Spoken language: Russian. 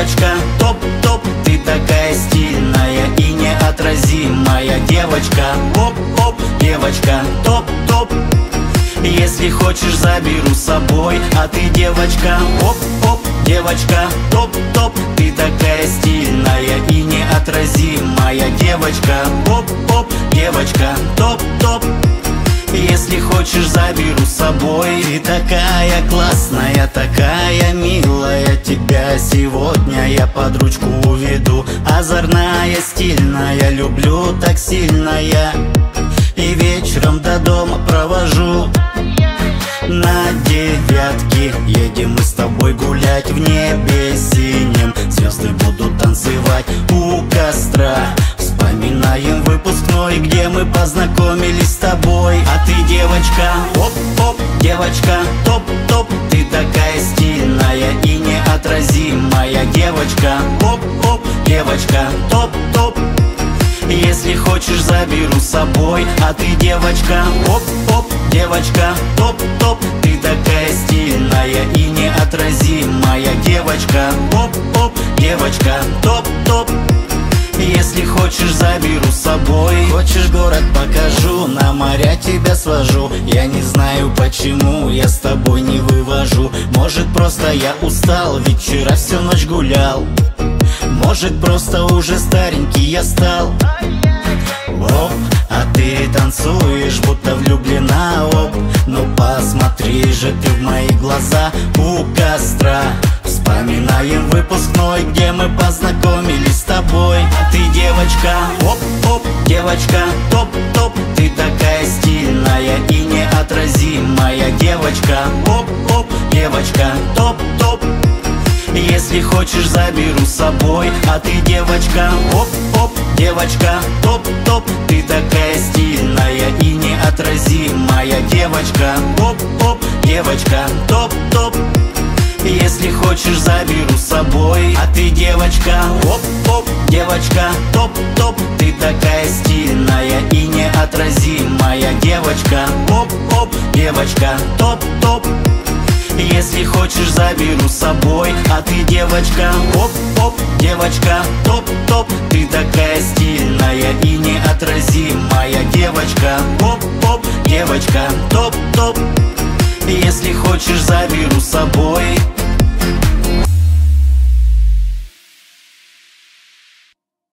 девочка, топ-топ, ты такая стильная и неотразимая. Девочка, оп-оп, девочка, топ-топ, если хочешь, заберу с собой. А ты, девочка, оп-оп, девочка, топ-топ, ты такая стильная и неотразимая. Девочка, оп-оп, девочка, топ-топ, если хочешь, заберу с собой. Ты такая классная, такая милая, тебя сегодня я под ручку уведу. Озорная, стильная, люблю так сильно я, и вечером до дома провожу. На девятке едем мы с тобой гулять, в небе синем звезды будут танцевать у костра. Вспоминаем выпускной, где мы познакомились с тобой. А ты, девочка, оп-оп, девочка, топ-топ, ты такая стильная и неотразимая. Девочка, оп-оп, девочка, топ-топ, если хочешь, заберу с собой. А ты, девочка, оп-оп, девочка, топ-топ, ты такая стильная и неотразимая. Девочка, оп-оп, девочка, топ-топ, если хочешь, заберу с собой. Хочешь, город покажу, на моря тебя свожу. Я не знаю, почему я с тобой не вывожу. Может, просто я устал, ведь вчера всю ночь гулял. Может, просто уже старенький я стал. Оп, а ты танцуешь, будто влюблена, оп. Ну посмотри же ты в мои глаза у костра. Вспоминаем выпускной, где мы познакомились с тобой. А ты, девочка, оп-оп, девочка, топ-топ, ты такая стильная и неотразимая. Девочка, оп-оп, девочка, топ-топ, если хочешь, заберу с собой. А ты, девочка, оп-оп, девочка, топ-топ, ты такая стильная и неотразимая. Девочка, оп-оп, девочка, топ-топ, если хочешь, заберу с собой. А ты, девочка, оп-оп, девочка, топ-топ, ты такая стильная и неотразимая. Девочка, оп-оп, девочка, топ-топ, если хочешь, заберу с собой. А ты, девочка, оп-оп, девочка, топ-топ, ты такая стильная и неотразимая. Девочка, оп-оп, девочка, топ-топ, если хочешь, заберу с собой.